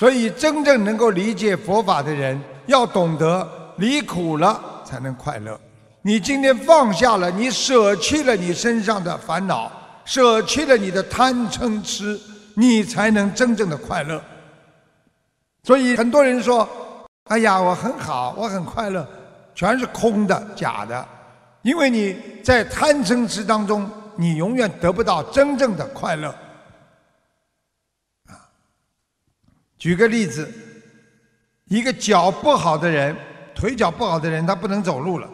所以，真正能够理解佛法的人，要懂得离苦了才能快乐。你今天放下了，你舍弃了你身上的烦恼，舍弃了你的贪嗔痴，你才能真正的快乐。所以很多人说：“哎呀，我很好，我很快乐。”全是空的、假的，因为你在贪嗔痴当中，你永远得不到真正的快乐。举个例子，一个脚不好的人，腿脚不好的人，他不能走路了，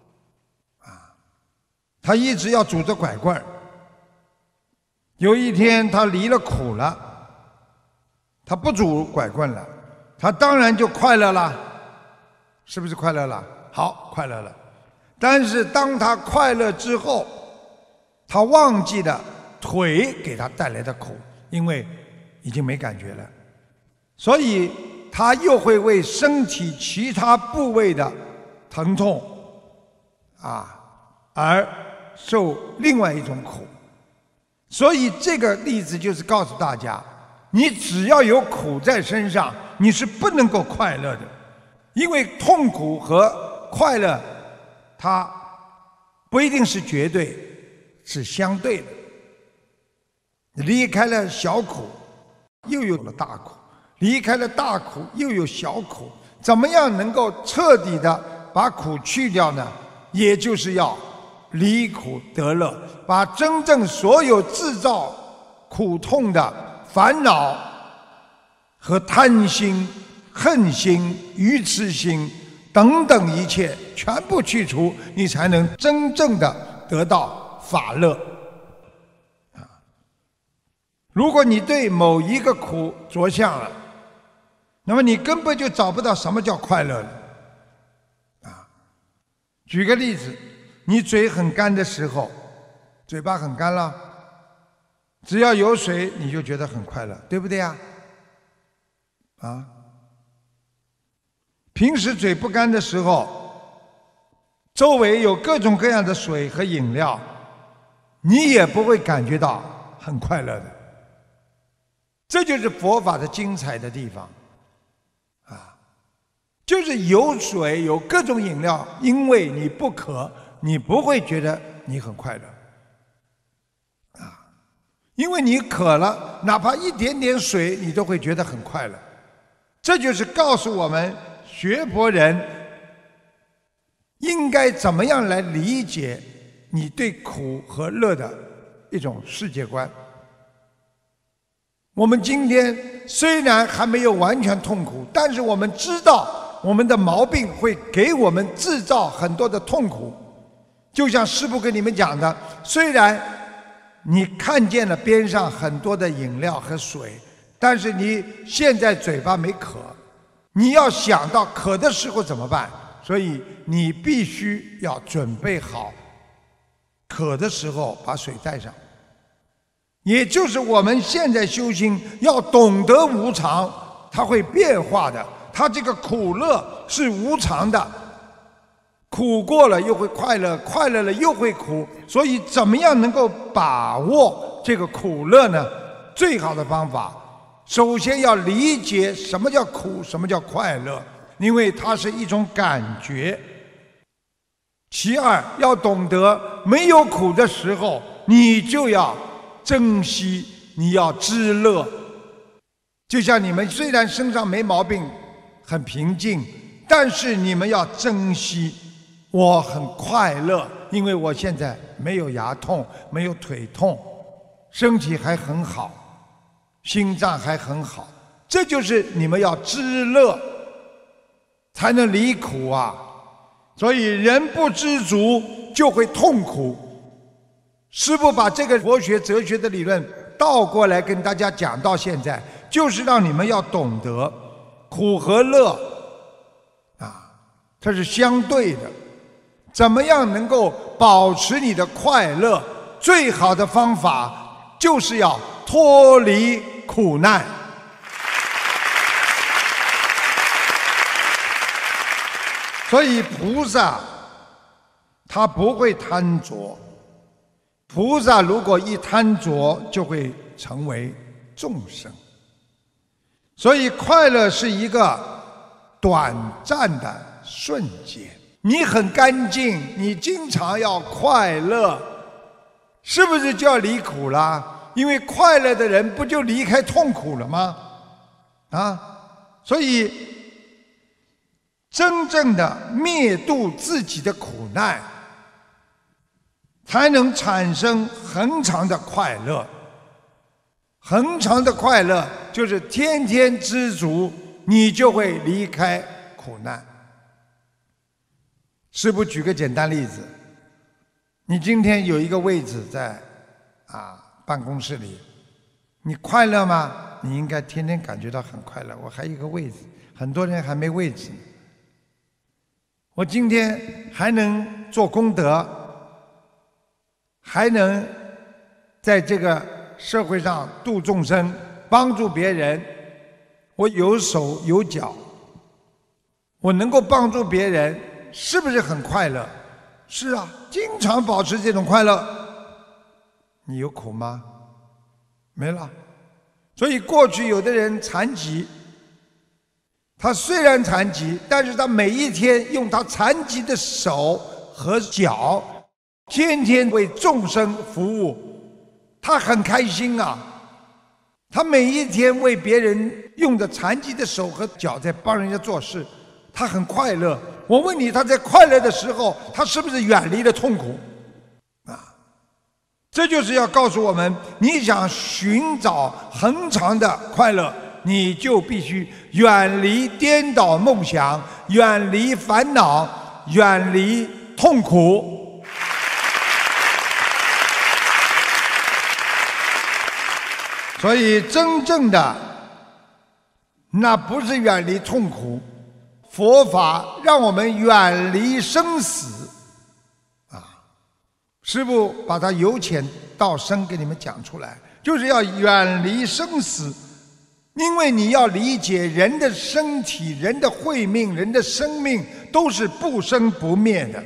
他一直要拄着拐棍儿。有一天他离了苦了，他不拄拐棍了，他当然就快乐了，是不是快乐了？好，快乐了。但是当他快乐之后，他忘记了腿给他带来的苦，因为已经没感觉了，所以他又会为身体其他部位的疼痛而受另外一种苦。所以这个例子就是告诉大家，你只要有苦在身上，你是不能够快乐的，因为痛苦和快乐它不一定是绝对，是相对的。离开了小苦，又有了大苦；离开了大苦，又有小苦。怎么样能够彻底的把苦去掉呢？也就是要离苦得乐，把真正所有制造苦痛的烦恼和贪心、恨心、愚痴心等等一切全部去除，你才能真正的得到法乐。如果你对某一个苦着相了，那么你根本就找不到什么叫快乐了。举个例子，你嘴很干的时候，嘴巴很干了，只要有水你就觉得很快乐，对不对呀？平时嘴不干的时候，周围有各种各样的水和饮料，你也不会感觉到很快乐的。这就是佛法的精彩的地方就是有水有各种饮料，因为你不渴，你不会觉得你很快乐因为你渴了，哪怕一点点水你都会觉得很快乐。这就是告诉我们学佛人应该怎么样来理解你对苦和乐的一种世界观。我们今天虽然还没有完全痛苦，但是我们知道我们的毛病会给我们制造很多的痛苦。就像师父跟你们讲的，虽然你看见了边上很多的饮料和水，但是你现在嘴巴没渴，你要想到渴的时候怎么办？所以你必须要准备好渴的时候把水带上。也就是我们现在修心要懂得无常，它会变化的，它这个苦乐是无常的，苦过了又会快乐，快乐了又会苦。所以怎么样能够把握这个苦乐呢？最好的方法，首先要理解什么叫苦，什么叫快乐，因为它是一种感觉。其二，要懂得没有苦的时候，你就要珍惜，你要知乐。就像你们虽然身上没毛病，很平静，但是你们要珍惜，我很快乐，因为我现在没有牙痛，没有腿痛，身体还很好，心脏还很好。这就是你们要知乐，才能离苦啊。所以人不知足就会痛苦。师父把这个佛学哲学的理论倒过来跟大家讲到现在，就是让你们要懂得苦和乐它是相对的。怎么样能够保持你的快乐？最好的方法就是要脱离苦难。所以菩萨他不会贪着，菩萨如果一贪着就会成为众生。 所以快乐是一个短暂的瞬间。你很干净，你经常要快乐，是不是就要离苦了？因为快乐的人不就离开痛苦了吗？所以真正的灭度自己的苦难，才能产生恒常的快乐。恒常的快乐就是天天知足，你就会离开苦难。师父举个简单例子，你今天有一个位置在办公室里，你快乐吗？你应该天天感觉到很快乐。我还有一个位置，很多人还没位置。我今天还能做功德，还能在这个社会上度众生，帮助别人。我有手有脚，我能够帮助别人，是不是很快乐？是啊，经常保持这种快乐。你有苦吗？没了。所以过去有的人残疾，他虽然残疾，但是他每一天用他残疾的手和脚，天天为众生服务，他很开心啊。他每一天为别人用着残疾的手和脚在帮人家做事，他很快乐。我问你，他在快乐的时候，他是不是远离了痛苦？这就是要告诉我们，你想寻找恒长的快乐，你就必须远离颠倒梦想，远离烦恼，远离痛苦。所以真正的那不是远离痛苦，佛法让我们远离生死。师父把它由浅到深给你们讲出来，就是要远离生死。因为你要理解人的身体、人的慧命、人的生命都是不生不灭的。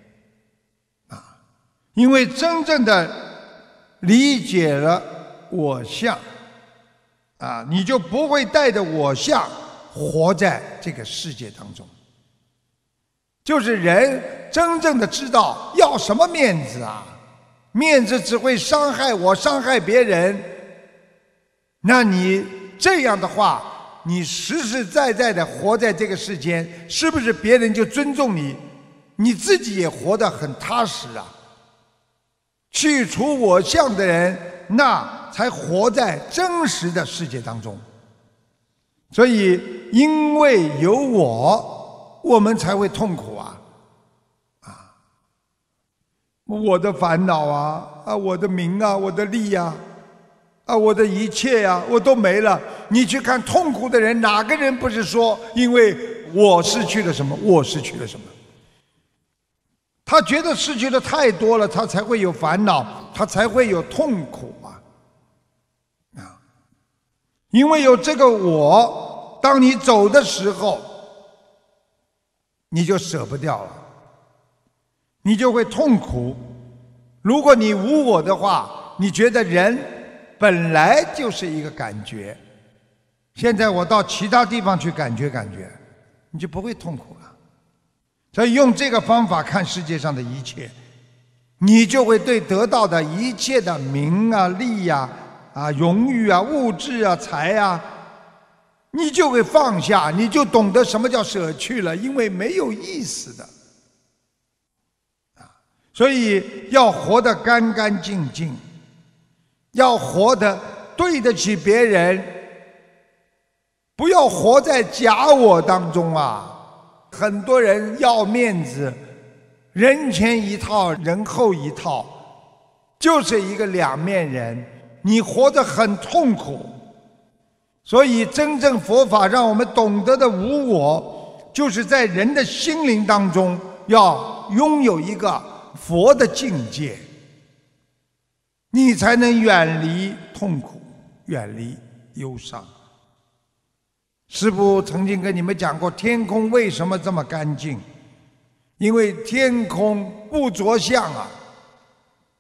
因为真正的理解了我相，你就不会带着我相活在这个世界当中。就是人真正的知道要什么面子啊？面子只会伤害我，伤害别人。那你这样的话，你实实在在的活在这个世间，是不是别人就尊重你？你自己也活得很踏实啊。去除我相的人，那才活在真实的世界当中。所以，因为有我们才会痛苦啊！我的烦恼我的名我的利我的一切我都没了。你去看痛苦的人，哪个人不是说因为我失去了什么，我失去了什么？他觉得失去的太多了，他才会有烦恼，他才会有痛苦因为有这个我，当你走的时候，你就舍不掉了，你就会痛苦。如果你无我的话，你觉得人本来就是一个感觉，现在我到其他地方去感觉，你就不会痛苦了。所以用这个方法看世界上的一切，你就会对得到的一切的名利荣誉物质财你就会放下，你就懂得什么叫舍去了，因为没有意思的。所以要活得干干净净，要活得对得起别人，不要活在假我当中很多人要面子，人前一套，人后一套，就是一个两面人，你活得很痛苦。所以真正佛法让我们懂得的无我，就是在人的心灵当中要拥有一个佛的境界，你才能远离痛苦，远离忧伤。师父曾经跟你们讲过，天空为什么这么干净？因为天空不着相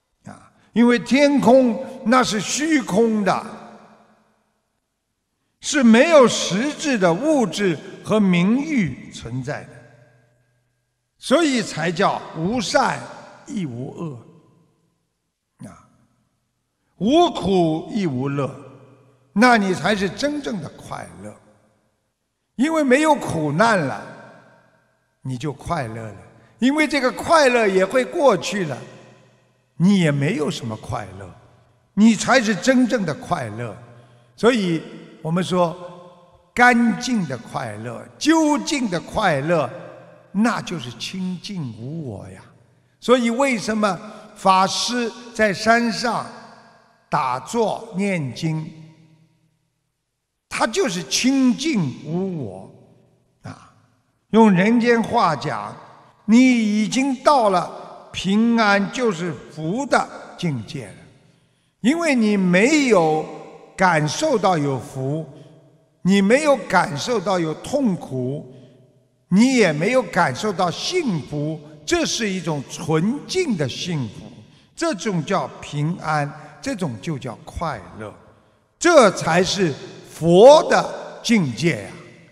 因为天空那是虚空的。 是没有实质的物质和名誉存在的，所以才叫无善亦无恶啊，无苦亦无乐，那你才是真正的快乐。因为没有苦难了，你就快乐了，因为这个快乐也会过去了，你也没有什么快乐，你才是真正的快乐。所以我们说干净的快乐，究竟的快乐，那就是清净无我呀。所以为什么法师在山上打坐念经，他就是清净无我啊。用人间话讲，你已经到了平安就是福的境界了，因为你没有感受到有福，你没有感受到有痛苦，你也没有感受到幸福，这是一种纯净的幸福，这种叫平安，这种就叫快乐，这才是佛的境界呀。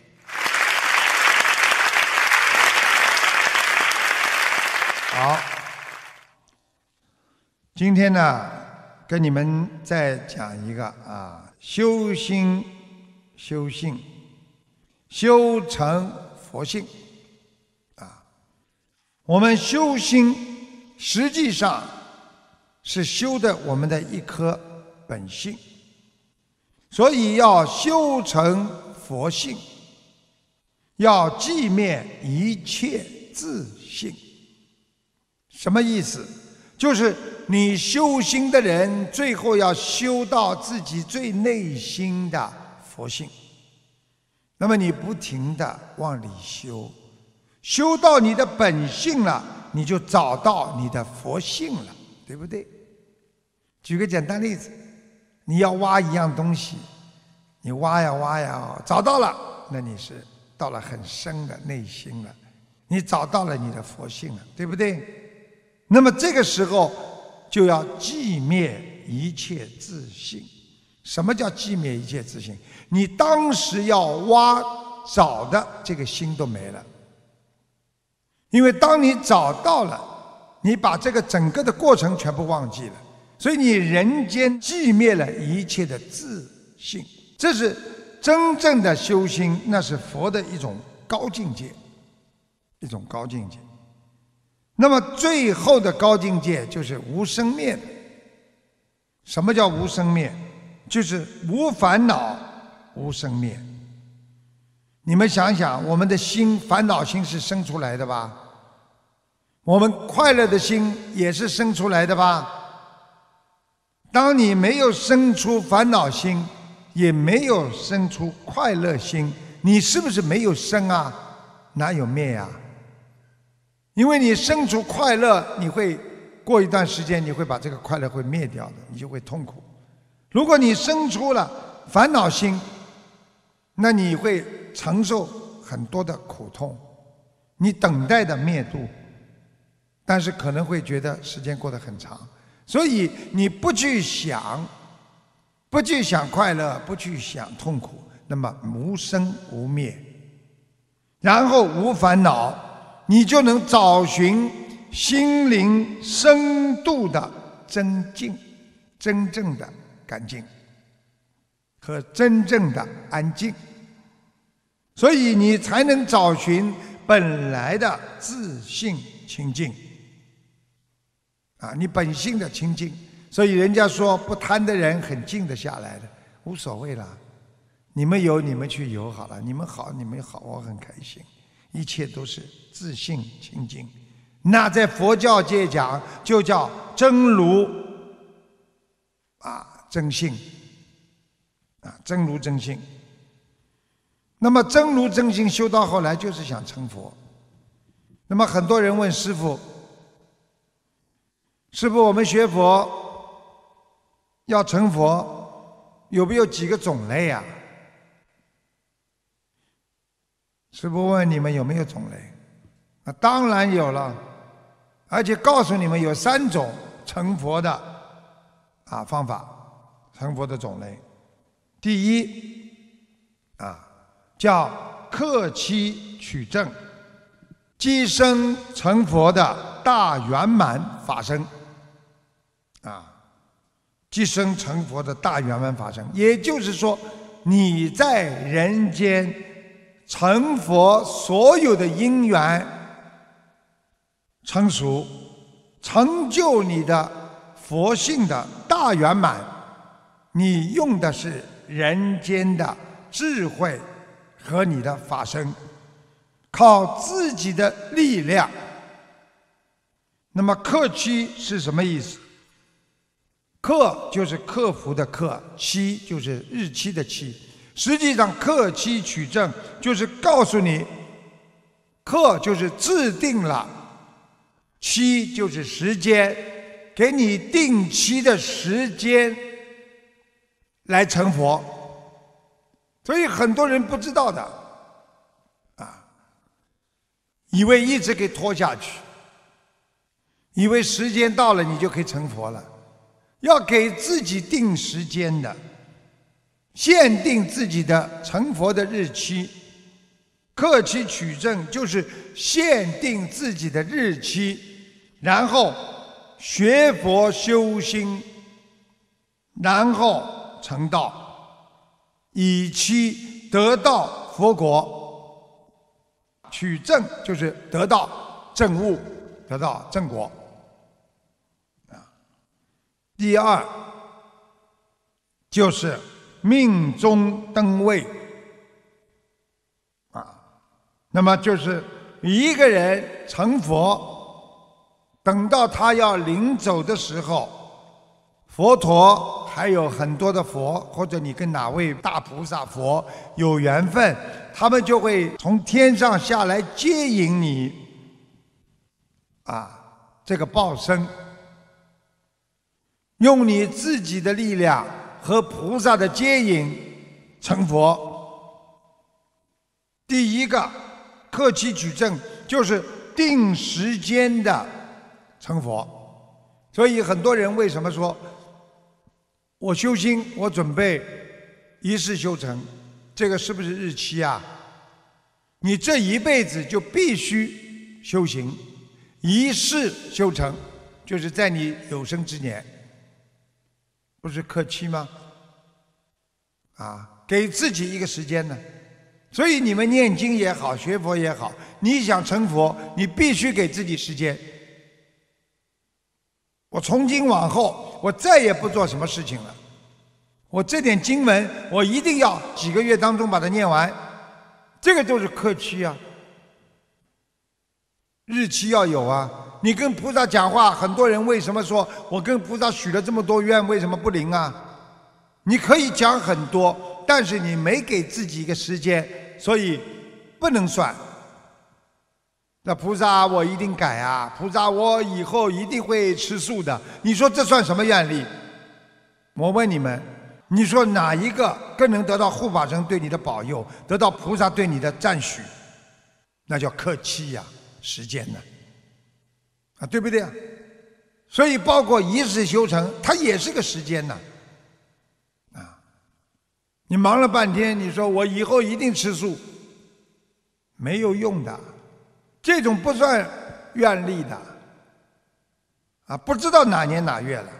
好，今天呢，跟你们再讲一个修心、修性、修成佛性我们修心实际上是修的我们的一颗本性，所以要修成佛性，要寂灭一切自性。什么意思？就是你修心的人，最后要修到自己最内心的佛性。那么你不停地往里修，修到你的本性了，你就找到你的佛性了，对不对？举个简单例子，你要挖一样东西，你挖呀挖呀，找到了，那你是到了很深的内心了，你找到了你的佛性了，对不对？那么这个时候就要寂灭一切自性。什么叫寂灭一切自性？你当时要挖找的这个心都没了，因为当你找到了，你把这个整个的过程全部忘记了，所以你人间寂灭了一切的自性，这是真正的修心，那是佛的一种高境界，一种高境界。那么最后的高境界就是无生灭。什么叫无生灭？就是无烦恼无生灭。你们想想，我们的心烦恼心是生出来的吧？我们快乐的心也是生出来的吧？当你没有生出烦恼心，也没有生出快乐心，你是不是没有生啊？哪有灭啊？因为你生出快乐，你会过一段时间，你会把这个快乐会灭掉的，你就会痛苦。如果你生出了烦恼心，那你会承受很多的苦痛，你等待的灭度，但是可能会觉得时间过得很长。所以你不去想，不去想快乐，不去想痛苦，那么无生无灭，然后无烦恼，你就能找寻心灵深度的真净，真正的干净和真正的安静，所以你才能找寻本来的自性清净你本性的清净。所以人家说不贪的人很静得下来的，无所谓了，你们有你们去有好了，你们好你们好，我很开心，一切都是自性清净。那在佛教界讲就叫真如真性真如真性。那么真如真性修到后来就是想成佛。那么很多人问师父，师父我们学佛要成佛有没有几个种类呀？师父问你们有没有种类？当然有了，而且告诉你们有3种成佛的方法，成佛的种类。第一， 叫克期取证，即生成佛的大圆满法身。即生成佛的大圆满法身，也就是说，你在人间成佛所有的因缘成熟，成就你的佛性的大圆满，你用的是人间的智慧和你的法身，靠自己的力量。那么克期是什么意思？克就是克服的克，期就是日期的期。实际上克期取证就是告诉你，克就是制定了，期就是时间，给你定期的时间来成佛。所以很多人不知道的以为一直给拖下去，以为时间到了你就可以成佛了。要给自己定时间的，限定自己的成佛的日期。克期取证就是限定自己的日期，然后学佛修心，然后成道，以期得到佛国。取证就是得到正悟，得到正果。第二就是命中登位那么就是一个人成佛，等到他要临走的时候，佛陀还有很多的佛，或者你跟哪位大菩萨佛有缘分，他们就会从天上下来接引你这个报身，用你自己的力量和菩萨的接引成佛。第一个克期取证就是定时间的成佛。所以很多人为什么说我修心，我准备一世修成，这个是不是日期啊？你这一辈子就必须修行，一世修成，就是在你有生之年。不是克期吗？给自己一个时间呢。所以你们念经也好，学佛也好，你想成佛，你必须给自己时间。我从今往后，我再也不做什么事情了。我这点经文，我一定要几个月当中把它念完。这个就是克期啊。日期要有啊。你跟菩萨讲话，很多人为什么说我跟菩萨许了这么多愿，为什么不灵啊？你可以讲很多，但是你没给自己一个时间，所以不能算。那菩萨我一定改啊，菩萨我以后一定会吃素的。你说这算什么愿力？我问你们，你说哪一个更能得到护法神对你的保佑，得到菩萨对你的赞许？那叫克期呀，时间呢？对不对啊？所以包括一世修成，它也是个时间呢。你忙了半天，你说我以后一定吃素，没有用的，这种不算愿力的，不知道哪年哪月了。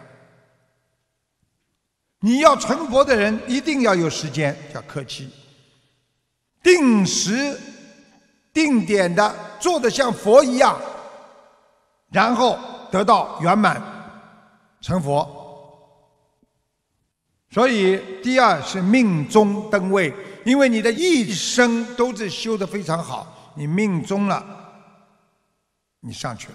你要成佛的人，一定要有时间，叫克期，定时定点的做得像佛一样。然后得到圆满成佛。所以第二是命中登位，因为你的一生都是修得非常好，你命中了，你上去了。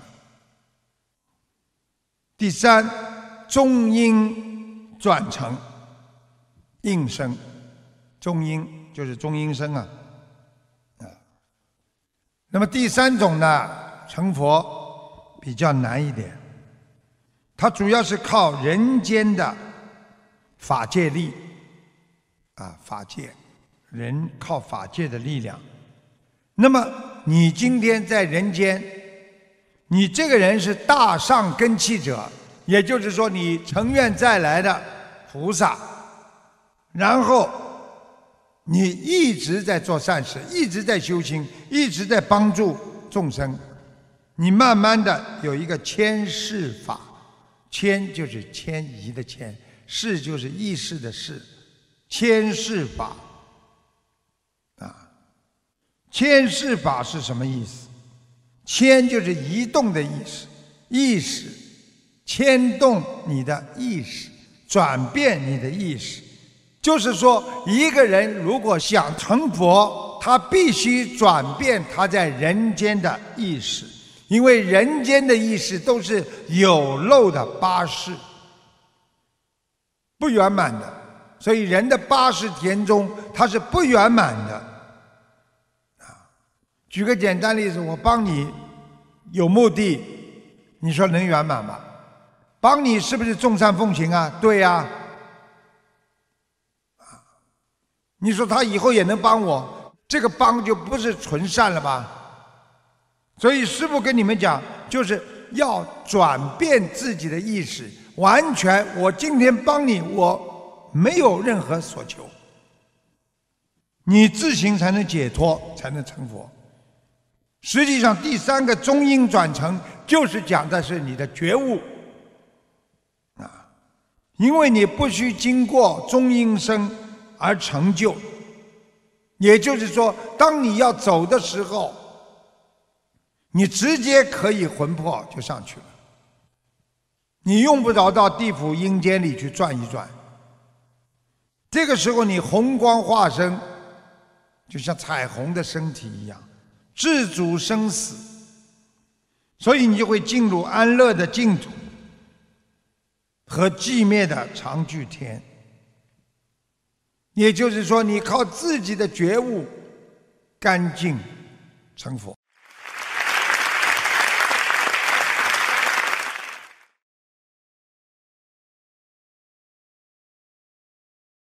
第三，中阴转成应生，中阴就是中阴身啊。那么第三种呢，成佛比较难一点，它主要是靠人间的法界力法界，人靠法界的力量。那么你今天在人间，你这个人是大上根器者，也就是说你成愿再来的菩萨，然后你一直在做善事，一直在修心，一直在帮助众生，你慢慢的有一个迁识法，迁就是迁移的迁，识就是意识的识，迁识法啊，迁识法是什么意思？迁就是移动的意识牵动你的意识，转变你的意识。就是说，一个人如果想成佛，他必须转变他在人间的意识，因为人间的意识都是有漏的八识，不圆满的，所以人的八识田中它是不圆满的。举个简单例子，我帮你有目的，你说能圆满吗？帮你是不是众善奉行啊？对呀。你说他以后也能帮我，这个帮就不是纯善了吧？所以师父跟你们讲，就是要转变自己的意识，完全我今天帮你，我没有任何所求，你自行才能解脱，才能成佛。实际上第三个中阴转成就是讲的是你的觉悟啊，因为你不需经过中阴身而成就，也就是说，当你要走的时候，你直接可以魂魄就上去了，你用不着到地府阴间里去转一转。这个时候你红光化身，就像彩虹的身体一样，自主生死，所以你就会进入安乐的净土和寂灭的常居天。也就是说，你靠自己的觉悟干净成佛。